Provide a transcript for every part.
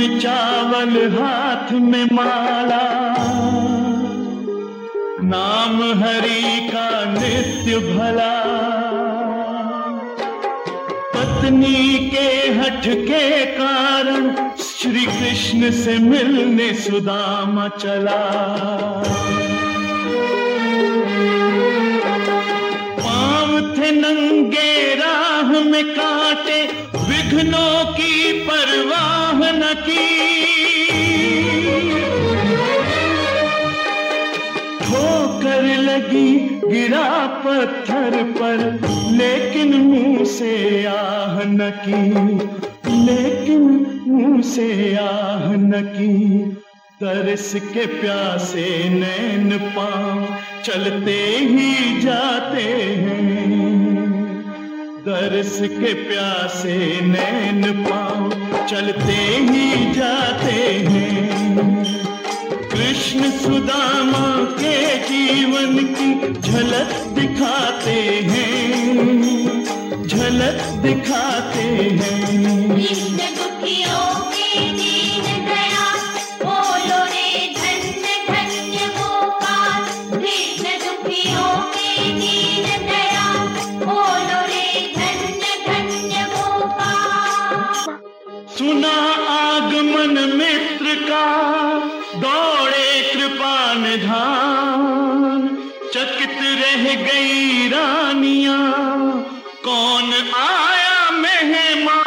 में चावल हाथ में माला, नाम हरि का नित्य भला। पत्नी के हठ के कारण श्री कृष्ण से मिलने सुदामा चला। पांव थे नंगे, राह में कांटे, विघ्नों की परवाह न की। ठोकर लगी, गिरा पत्थर पर, लेकिन मुंह से आह न की, लेकिन मुंह से आह न की। तरस के प्यासे नैन पांव चलते ही जाते हैं, तरस के प्यासे नैन पांव चलते ही जाते हैं। कृष्ण सुदामा के जीवन की झलक दिखाते हैं, झलक दिखाते हैं। कृष्ण दुखियों के दीन दया, बोलो रे धन्य धन्य गोपाल। कृष्ण दुखियों के दीन दया, बोलो रे धन्य धन्य गोपाल। सुना आगमन मित्र का, दौड़े कृपा निधान। चकित रह गई रानियां, कौन आया मेहमान।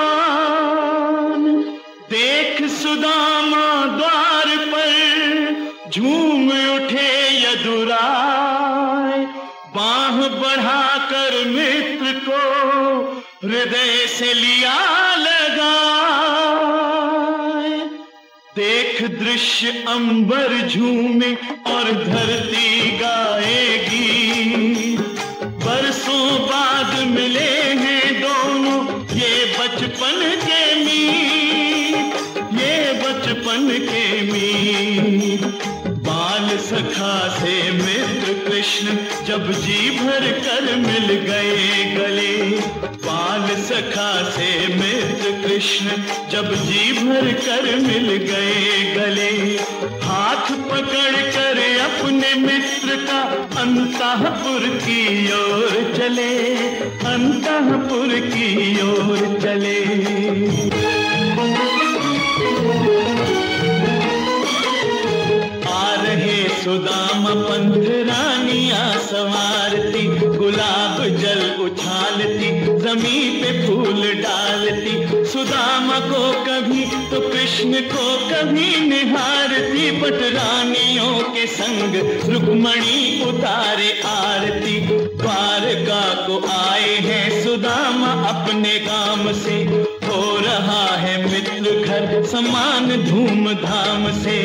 देख सुदामा द्वार पर, झूम उठे यदुराय। बाह बढ़ाकर मित्र को हृदय से लिया लगाए। देख दृश्य अंबर झूमे और धरती गाएगी। बरसों बाद मिले हैं दोनों, ये बचपन के मीत, ये बचपन के मीत। बाल सखा से मित्र कृष्ण जब जी भर कर मिल गए गले। बाल सखा से मित्र कृष्ण जब जी भर कर मिल गए गले। हाथ पकड़ कर अपने मित्र का अंतःपुर की ओर चले, अंतःपुर की ओर चले। आ रहे सुदामा पंथ, रानियां संवारती, गुलाब जल उछालती, जमीन पे फूल डालती। सुदामा को कभी तो कृष्ण को कभी निहारती। बट रानियों के संग रुक्मणी उतारे आरती। द्वारका को आए हैं सुदामा अपने गांव से, हो रहा है मित्र घर समान धूमधाम से।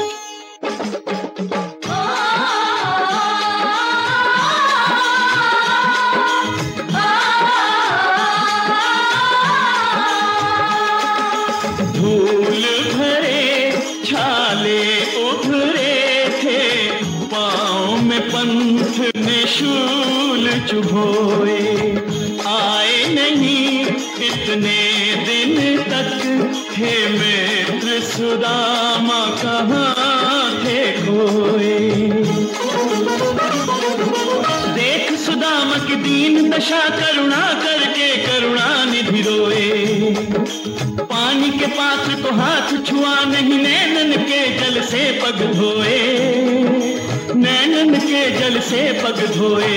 धूल भरे छाले उभरे थे, पाँव में पंथ में शूल चुभोए। आए नहीं इतने दिन तक, हे मित्र सुदामा कहाँ थे खोए। देख सुदामा की दीन दशा, करुणा करके करुणा निधि रोए। पानी के पात्र को हाथ छुआ नहीं, नैनन के जल से पग धोए, नैनन के जल से पग धोए।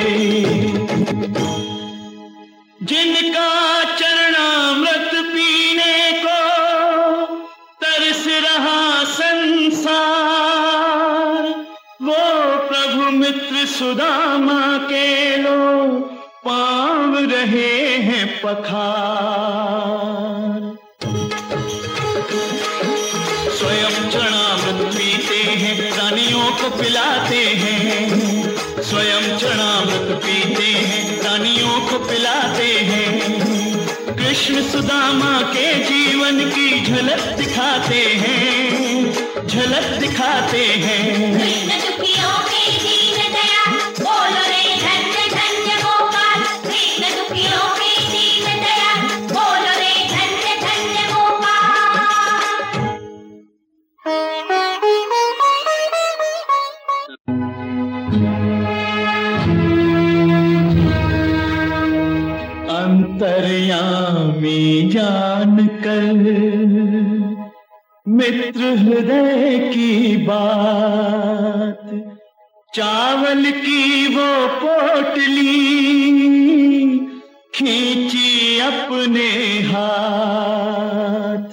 जिनका चरणामृत पीने को तरस रहा संसार, वो प्रभु मित्र सुदामा के लो पाँव रहे हैं पखार। स्वयं चरणामृत पीते हैं, रानियों को पिलाते हैं। स्वयं चरणामृत पीते हैं, रानियों को पिलाते हैं। कृष्ण सुदामा के जीवन की झलक दिखाते हैं, झलक दिखाते हैं। कृष्ण दुखियों के दीन दया, बोलो रे धन्य धन्य गोपाल। कृष्ण दुखियों के दीन दया, बोलो रे धन्य धन्य गोपाल। अंतर्यामी जान कर मित्र हृदय की बात, चावल की वो पोटली खींची अपने हाथ।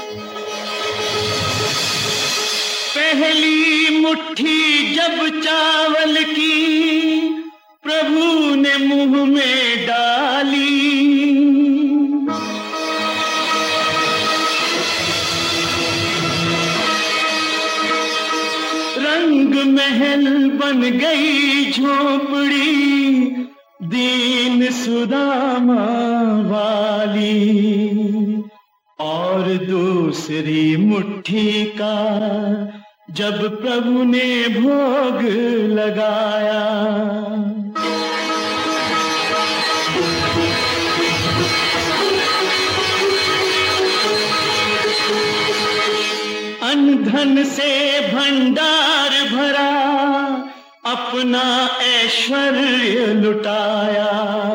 पहली मुट्ठी जब चावल की प्रभु ने मुंह में डाली, रंग महल बन गई झोपड़ी दीन सुदामा वाली। और दूसरी मुट्ठी का जब प्रभु ने भोग लगाया, अन्न धन से भंडार भरा, अपना ऐश्वर्य लुटाया।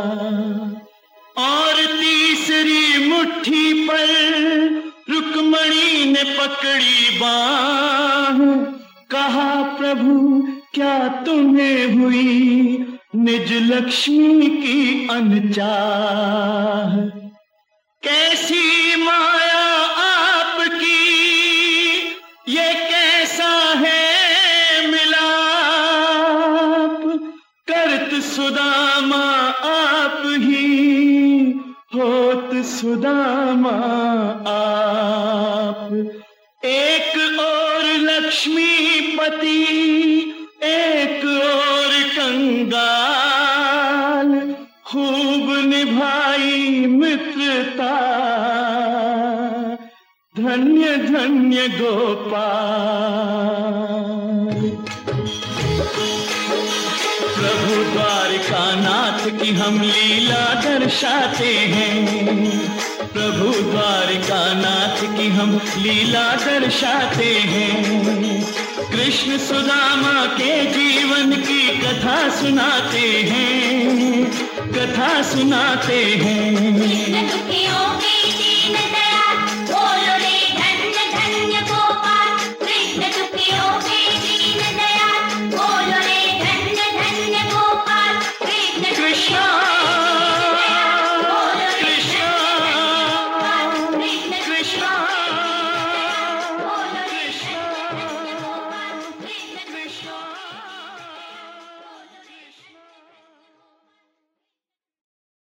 और तीसरी मुट्ठी पर रुक्मणी ने पकड़ी बाँह, कहा प्रभु क्या तुम्हें हुई निज लक्ष्मी की अनचाह। कैसी माया आपकी, ये कैसा है मिलाप, करत सुदामा आप ही होत सुदामा आप। एक और लक्ष्मीपति एक और कंगाल, खूब निभाई मित्रता, धन्य धन्य गोपाल। प्रभु द्वारिकानाथ की हम लीला दर्शाते हैं, प्रभु द्वारिकानाथ की हम लीला दर्शाते हैं। कृष्ण सुदामा के जीवन की कथा सुनाते हैं, कथा सुनाते हैं।